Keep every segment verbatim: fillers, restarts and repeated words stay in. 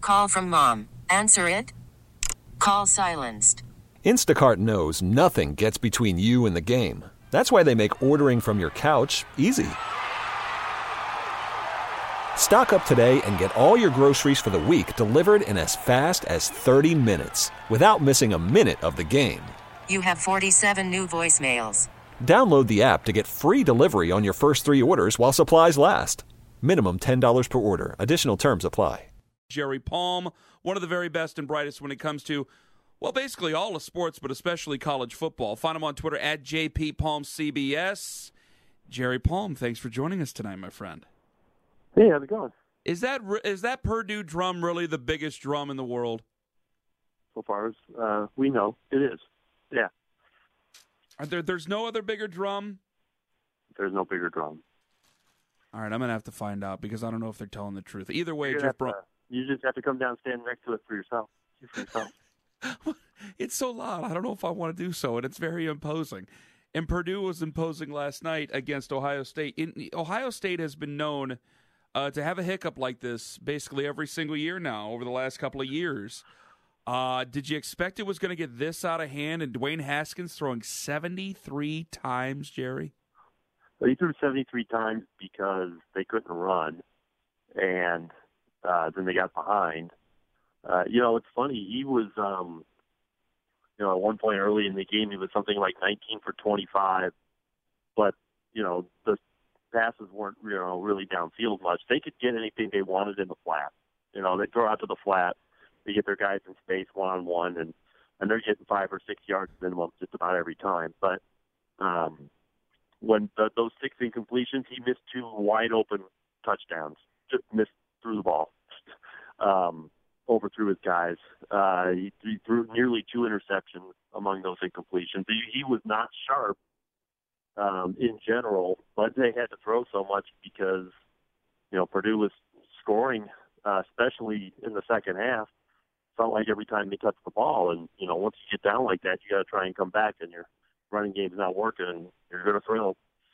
Call from mom. Answer it. Call silenced. Instacart knows nothing gets between you and the game. That's why they make ordering from your couch easy. Stock up today and get all your groceries for the week delivered in as fast as thirty minutes without missing a minute of the game. You have forty-seven new voicemails. Download the app to get free delivery on your first three orders while supplies last. Minimum ten dollars per order. Additional terms apply. Jerry Palm, one of the very best and brightest when it comes to, well, basically all of sports, but especially college football. Find him on Twitter at J P Palm C B S. Jerry Palm, thanks for joining us tonight, my friend. Hey, how's it going? Is that is that Purdue drum really the biggest drum in the world? So far as uh, we know, it is. Yeah. Are there, there's no other bigger drum? There's no bigger drum. All right, I'm going to have to find out because I don't know if they're telling the truth. Either way, Jeff Jeff Brom. You just have to come down and stand next to it for yourself. For yourself. It's so loud. I don't know if I want to do so, and it's very imposing. And Purdue was imposing last night against Ohio State. In, Ohio State has been known uh, to have a hiccup like this basically every single year now over the last couple of years. Uh, did you expect it was going to get this out of hand? And Dwayne Haskins throwing seventy-three times, Jerry? Well, he threw seventy-three times because they couldn't run, and uh, then they got behind. Uh, you know, it's funny. He was, um, you know, at one point early in the game, he was something like nineteen for twenty-five. But, you know, the passes weren't, you know, really downfield much. They could get anything they wanted in the flat. You know, they throw out to the flat. They get their guys in space one-on-one, and, and they're getting five or six yards minimum just about every time. But um, when the, those six incompletions, he missed two wide-open touchdowns. Just missed through the ball. um, overthrew his guys. Uh, he, he threw nearly two interceptions among those incompletions. He, he was not sharp um, in general, but they had to throw so much because, you know, Purdue was scoring, uh, especially in the second half. Felt like every time they touched the ball, and, you know, once you get down like that, you got to try and come back, and your running game's not working, and you're going to throw.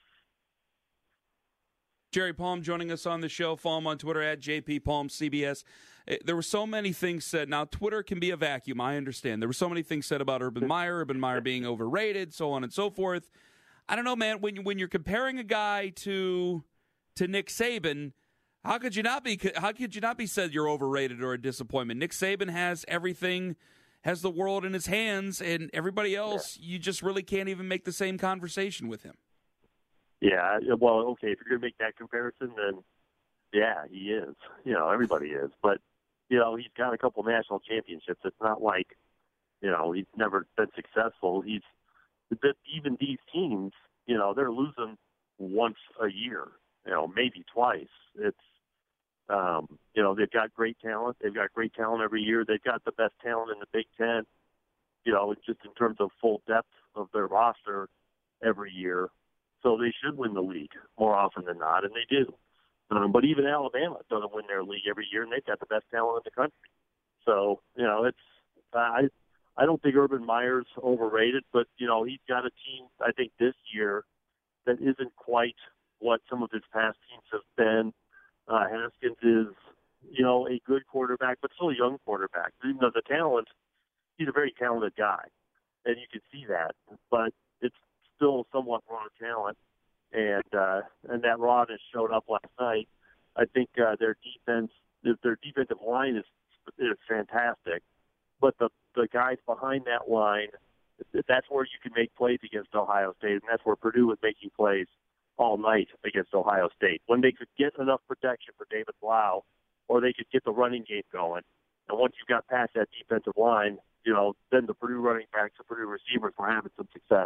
Jerry Palm joining us on the show. Follow him on Twitter at J P Palm C B S. There were so many things said. Now, Twitter can be a vacuum. I understand. There were so many things said about Urban Meyer, Urban Meyer being overrated, so on and so forth. I don't know, man. When when you're comparing a guy to to Nick Saban, how could you not be? How could you not be said you're overrated or a disappointment? Nick Saban has everything, has the world in his hands, and everybody else, yeah. You just really can't even make the same conversation with him. Yeah, well, okay, if you're going to make that comparison, then, yeah, he is. You know, everybody is. But, you know, he's got a couple national championships. It's not like, you know, he's never been successful. He's even these teams, you know, they're losing once a year, you know, maybe twice. It's, um, you know, they've got great talent. They've got great talent every year. They've got the best talent in the Big Ten, you know, just in terms of full depth of their roster every year. So they should win the league more often than not, and they do. Um, but even Alabama doesn't win their league every year, and they've got the best talent in the country. So, you know, it's uh, I I don't think Urban Meyer's overrated, but, you know, he's got a team, I think, this year that isn't quite what some of his past teams have been. Uh, Haskins is, you know, a good quarterback, but still a young quarterback. Even though the talent, he's a very talented guy, and you can see that. But it's still somewhat raw talent, and uh, and that rawness showed up last night. I think uh, their defense, their defensive line is is fantastic, but the the guys behind that line, that's where you can make plays against Ohio State, and that's where Purdue was making plays all night against Ohio State. When they could get enough protection for David Blau, or they could get the running game going, and once you got past that defensive line, you know, then the Purdue running backs, the Purdue receivers were having some success.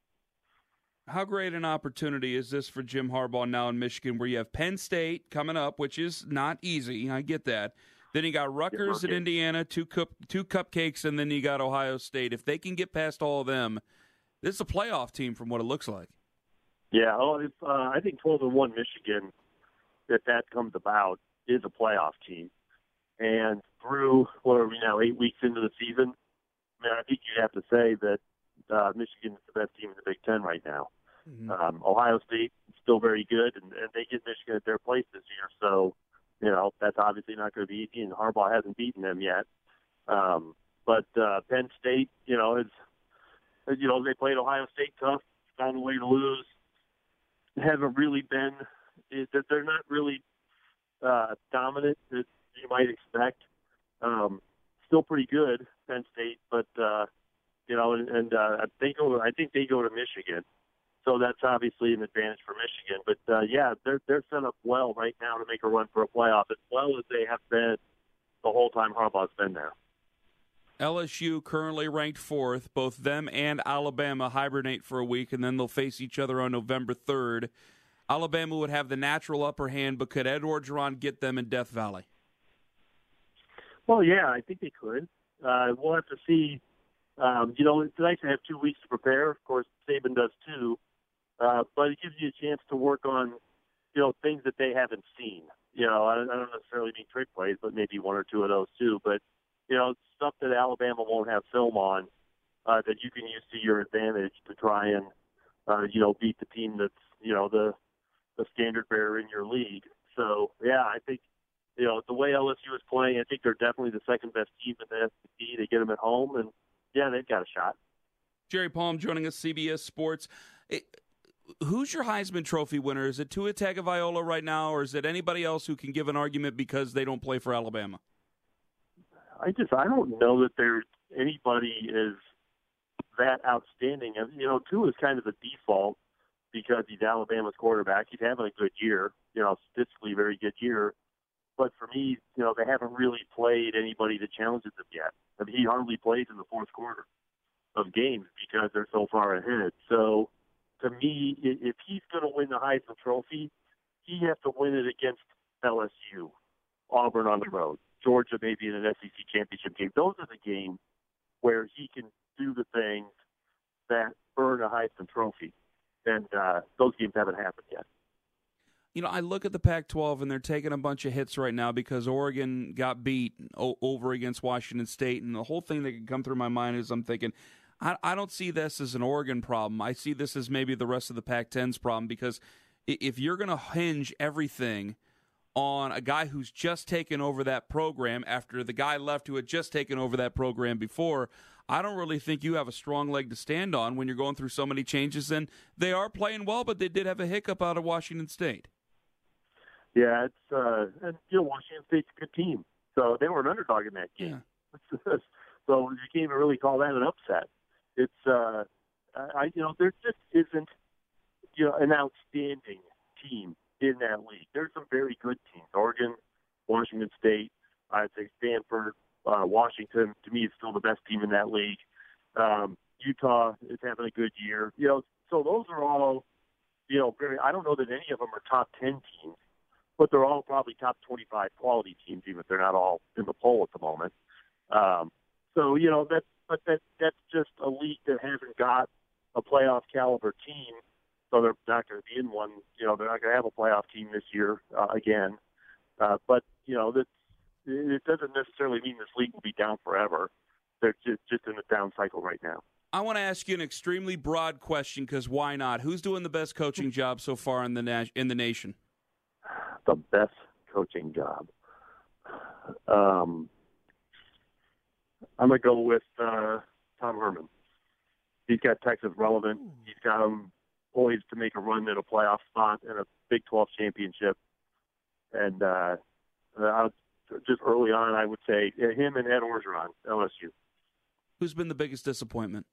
How great an opportunity is this for Jim Harbaugh now in Michigan, where you have Penn State coming up, which is not easy. I get that. Then you got Rutgers at Indiana, two cup, two cupcakes, and then you got Ohio State. If they can get past all of them, this is a playoff team from what it looks like. Yeah, well, it's, uh, I think twelve and one Michigan, if that comes about, is a playoff team. And through, what are we now, eight weeks into the season, I mean, I think you'd have to say that uh, Michigan is the best team in the Big Ten right now. Mm-hmm. Um, Ohio State is still very good, and, and they get Michigan at their place this year. So, You know, that's obviously not going to be easy, and Harbaugh hasn't beaten them yet. Um, but uh, Penn State, you know, is you know they played Ohio State tough, found a way to lose. Haven't really been that they're not really uh, dominant as you might expect. Um, still pretty good, Penn State, but uh, you know, and, and uh, they go. I think they go to Michigan. So that's obviously an advantage for Michigan. But, uh, yeah, they're they're set up well right now to make a run for a playoff, as well as they have been the whole time Harbaugh's been there. L S U currently ranked fourth. Both them and Alabama hibernate for a week, and then they'll face each other on November third. Alabama would have the natural upper hand, but could Ed Orgeron get them in Death Valley? Well, yeah, I think they could. Uh, we'll have to see. Um, you know, it's nice to have two weeks to prepare. Of course, Saban does too. Uh, but it gives you a chance to work on, you know, things that they haven't seen. You know, I, I don't necessarily mean trick plays, but maybe one or two of those too. But, you know, stuff that Alabama won't have film on uh, that you can use to your advantage to try and, uh, you know, beat the team that's, you know, the the standard bearer in your league. So, yeah, I think, you know, the way L S U is playing, I think they're definitely the second best team in the S E C. They get them at home, and, yeah, they've got a shot. Jerry Palm joining us, C B S Sports. It, Who's your Heisman Trophy winner? Is it Tua Tagovailoa right now, or is it anybody else who can give an argument because they don't play for Alabama? I just I don't know that there's anybody is that outstanding. You know, Tua is kind of the default because he's Alabama's quarterback. He's having a good year, you know, statistically very good year. But for me, you know, they haven't really played anybody that challenges them yet. I mean, he hardly plays in the fourth quarter of games because they're so far ahead. So, to me, if he's going to win the Heisman Trophy, he has to win it against L S U, Auburn on the road, Georgia maybe in an S E C championship game. Those are the games where he can do the things that earn a Heisman Trophy, and uh, those games haven't happened yet. You know, I look at the Pac twelve, and they're taking a bunch of hits right now because Oregon got beat o- over against Washington State, and the whole thing that can come through my mind is I'm thinking, I, I don't see this as an Oregon problem. I see this as maybe the rest of the Pac ten's problem, because if you're going to hinge everything on a guy who's just taken over that program after the guy left who had just taken over that program before, I don't really think you have a strong leg to stand on when you're going through so many changes. And they are playing well, but they did have a hiccup out of Washington State. Yeah, it's uh, and you know Washington State's a good team, so they were an underdog in that game. Yeah. So you can't even really call that an upset. It's uh, I you know there just isn't you know an outstanding team in that league. There's some very good teams. Oregon, Washington State, I'd say Stanford, uh, Washington. To me, is still the best team in that league. Um, Utah is having a good year. You know, so those are all you know. Very, I don't know that any of them are top ten teams, but they're all probably top twenty-five quality teams, even if they're not all in the poll at the moment. Um, so, you know, that's, but that, that's just a league that hasn't got a playoff caliber team. So they're not going to be in one, you know, they're not going to have a playoff team this year uh, again. Uh, but, you know, that's, it doesn't necessarily mean this league will be down forever. They're just, just in a down cycle right now. I want to ask you an extremely broad question, because why not? Who's doing the best coaching job so far in the na- in the nation? The best coaching job. Um, I'm going to go with uh, Tom Herman. He's got Texas relevant. He's got them poised to make a run at a playoff spot and a Big twelve championship. And uh, I, just early on, I would say him and Ed Orgeron, L S U. Who's been the biggest disappointment?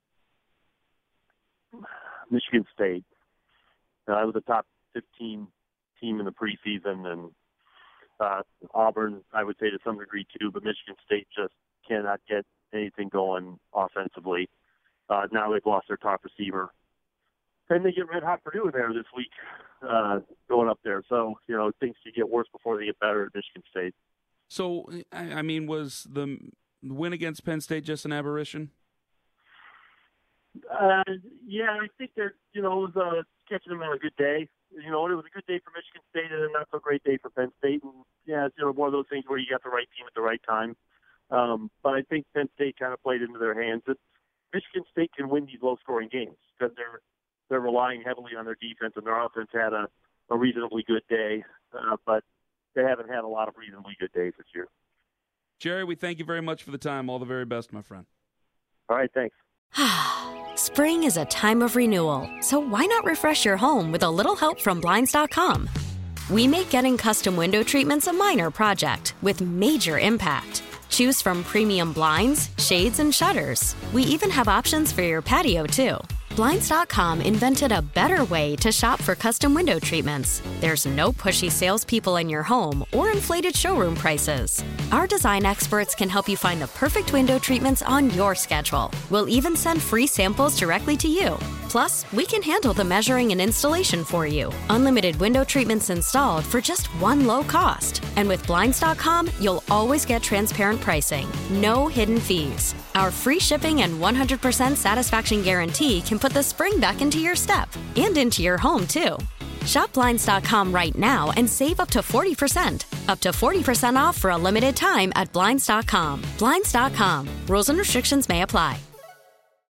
Michigan State. Uh, I was a top fifteen team in the preseason, and uh, Auburn, I would say to some degree too, but Michigan State just cannot get anything going offensively. Uh, now they've lost their top receiver. And they get red hot Purdue in there this week uh, going up there. So, you know, things could get worse before they get better at Michigan State. So, I mean, was the win against Penn State just an aberration? Uh, yeah, I think they're, you know, it was uh, catching them on a good day. You know, it was a good day for Michigan State and a not so great day for Penn State. And, yeah, it's, you know, one of those things where you got the right team at the right time. Um, but I think Penn State kind of played into their hands. It's, Michigan State can win these low-scoring games because they're they're relying heavily on their defense, and their offense had a, a reasonably good day. Uh, but they haven't had a lot of reasonably good days this year. Jerry, we thank you very much for the time. All the very best, my friend. All right, thanks. Spring is a time of renewal, so why not refresh your home with a little help from Blinds dot com? We make getting custom window treatments a minor project with major impact. Choose from premium blinds, shades, and shutters. We even have options for your patio, too. Blinds dot com invented a better way to shop for custom window treatments. There's no pushy salespeople in your home or inflated showroom prices. Our design experts can help you find the perfect window treatments on your schedule. We'll even send free samples directly to you. Plus, we can handle the measuring and installation for you. Unlimited window treatments installed for just one low cost. And with Blinds dot com, you'll always get transparent pricing. No hidden fees. Our free shipping and one hundred percent satisfaction guarantee can put the spring back into your step and into your home, too. Shop Blinds dot com right now and save up to forty percent. Up to forty percent off for a limited time at Blinds dot com. Blinds dot com. Rules and restrictions may apply.